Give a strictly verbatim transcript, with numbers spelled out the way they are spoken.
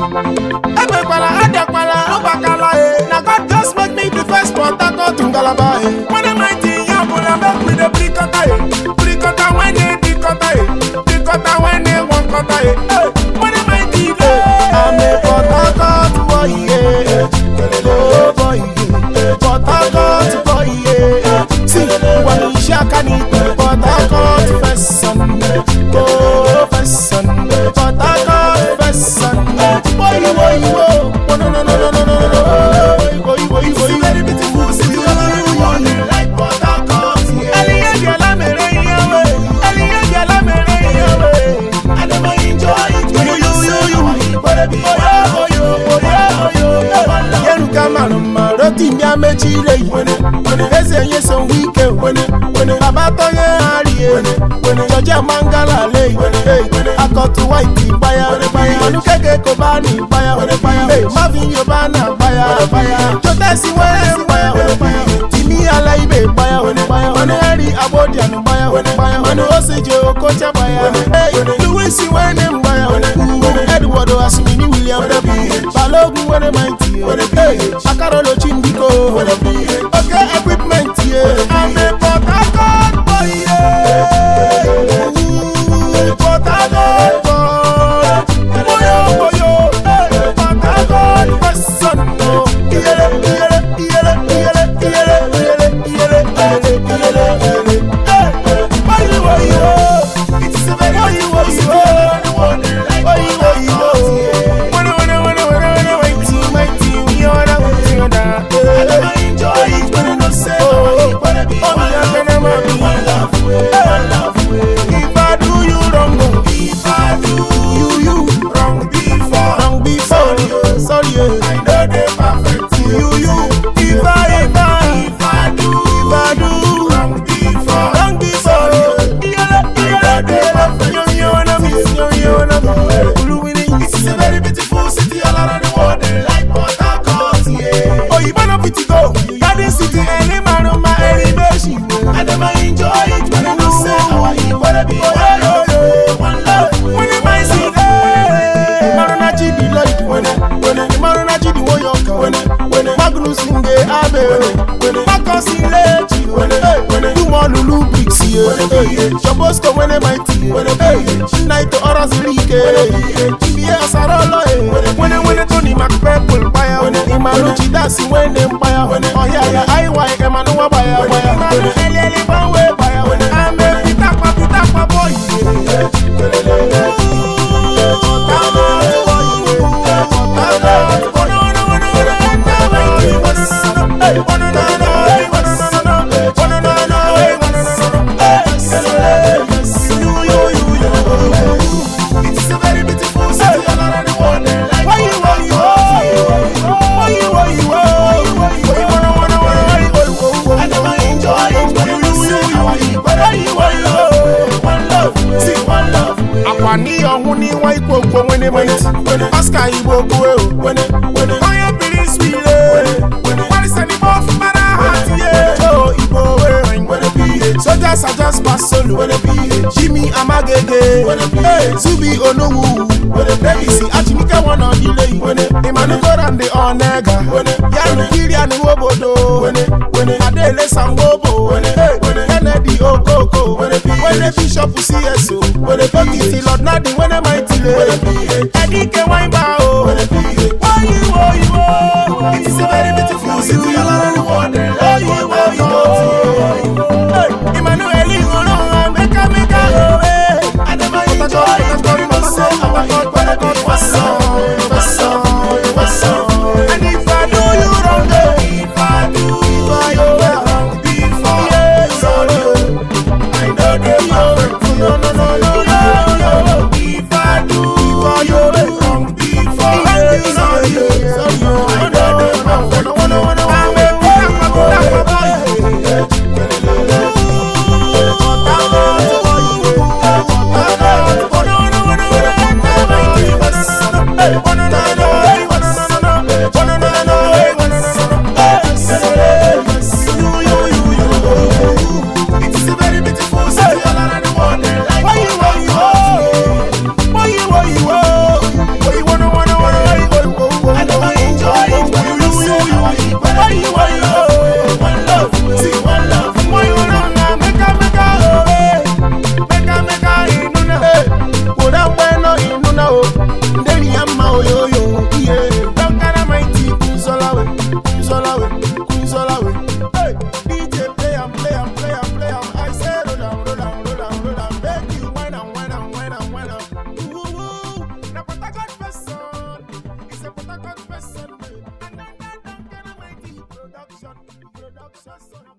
Emekwala, Adekwala, Obakala, eh. Now God just make me the first Port Harcourt to Calabar, eh. When I'm nineteen, yeah, but I'm back with the bricota, eh. Bricota when they bricota, eh. Bricota when they want cota, eh. When I'm nineteen, eh. I'm a Port Harcourt boy, yeah. Oh boy, yeah. Port Harcourt boy, yeah. See, when you shake a knee, Port Harcourt first son, oh first son, Port Harcourt first son. Boy, boy, boy, oh no no no no no no no, boy, boy, boy. It's a very beautiful city, like Port Harcourt. Aliyah gyal mere yawe, Aliyah gyal mere yawe. I never enjoy it. You you you you, but be oh yo oh yo oh yo. Yenu kama no maroti nya mechire wene wene. Ese yeso wike wene wene. Baba toye ariye wene. Joja mangala le wene. Akotu white baya baya. Anu keke kobani baya baya. Hey, Marvin Yobana baya baya. Jotesi wene baya baya. Timi alaibe baya baya. Mane ari abodi anu baya baya. Mane oseje okocha baya. Hey, Louis wene baya baya. Edward Asmini William W. Balogun wene mighty. Hey, Akarolo Chimbiko. Okay, equipment yeah. I'm a Port Harcourt boy yeah. Port Harcourt boy. Boyo boyo. Port Harcourt first son. Iyele iyele iyele iyele iyele iyele iyele iyele iyele. Hey, boyo boyo. It is a very boyo boyo. Boyo boyo. When when when when when mighty mighty we are now we are now. I never enjoy it when I don't say oh. Wanna be one love, one love way, one love way. If I do you wrong, if I do you you wrong before, wrong before, sorry, sorry, I know they perfect you you. If I if I if I do if I do wrong before, wrong before, I know they perfect you. You wanna miss you, you wanna go. This is a very beautiful city all around the world. They like Port Harcourt, yeah. Oh, you wanna fit to go? Garden City, any man on my elevation. I never enjoy it when I don't say how I eat. Wanna be one love, one love. When you might see that, Marona Chidi like when when Marona Chidi Woyoka when when Magnus in the Abbey when Marcos in Lechi when when you want to look big see Jabosco when I might when night to Oras League T S Arolo when when Tony McPepple buy when Imanuchi Dasi when them buy when oh yeah yeah I why Emmanuel buy buy Eli Banwe buy when I'm a Pitapa Pitapa boy it's a very beautiful city all around the world. Why you, why you, why you, why you, why you, wanna, wanna, wanna, I never enjoy it when you say how I eat. Why you, why you, one love, see one love. Akwani ohuni wa ipo kwa wene might. Oscar ibo kwe wene wene. Oya bili swile. Paris and ibo fumara hati ye. Joe ibo wene wene bi. Soldiers are just pass solo wene bi. Jimmy Amagege wene bi. Zubi Onowu wene baby si Achimike wana delay wene. Imanu Korande Onega wene. Yanu Kirianu Obodo wene wene. Adele Sangobo wene wene. Kennedy Okoko wene bi. Wene Bishop C S O wene bi. Lord Nadi wene mighty wene. Edike wine bao wene bi. Why you why you oh. It is a very beautiful city all around the world. Why you why you oh. Emmanuel Igolo meka meka oh eh. I never enjoy it when you say how I eat when I got what's up what's up what's up. And if I do you wrong if I do if I do wrong before yeah sorry I know they perfect no no no no no. If I do if I do wrong before yeah sorry sorry I know they perfect no no no. I'm a it's a very beautiful city all around the world. Why you, why you, why you, why you, why you, why you wanna, wanna, wanna. production, production.